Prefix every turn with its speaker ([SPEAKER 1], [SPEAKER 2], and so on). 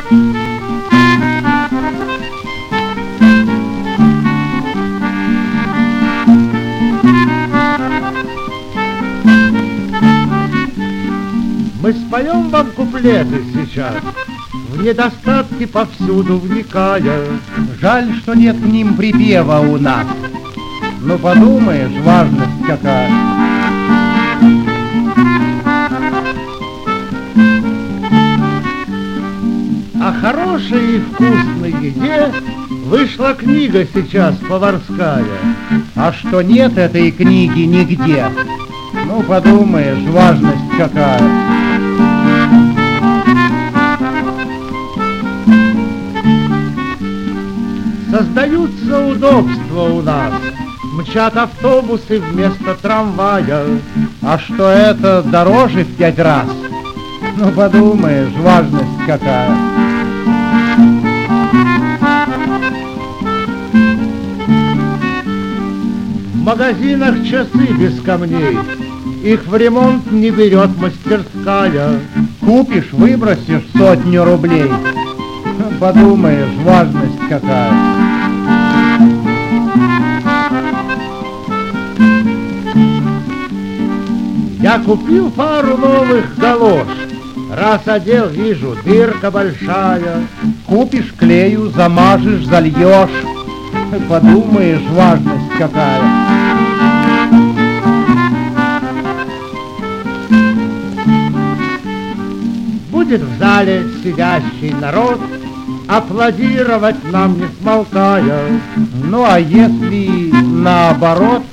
[SPEAKER 1] Мы споем вам куплеты сейчас, в недостатки повсюду вникая.
[SPEAKER 2] Жаль, что нет к ним припева у нас. Ну подумаешь, важность какая.
[SPEAKER 1] О хорошей и вкусной еде вышла книга сейчас поварская.
[SPEAKER 2] А что нет этой книги нигде. Ну подумаешь, важность какая.
[SPEAKER 1] Создаются удобства у нас, мчат автобусы вместо трамвая.
[SPEAKER 2] А что это дороже в 5 раз? Ну подумаешь, важность какая.
[SPEAKER 1] В магазинах часы без камней, их в ремонт не берет мастерская.
[SPEAKER 2] Купишь, выбросишь 100 рублей. Подумаешь, важность какая.
[SPEAKER 1] Я купил пару новых галош, раз одел, вижу, дырка большая.
[SPEAKER 2] Купишь клею, замажешь, зальешь. Подумаешь, важность какая.
[SPEAKER 1] Будет в зале сидящий народ аплодировать нам не смолкая.
[SPEAKER 2] Ну а если наоборот?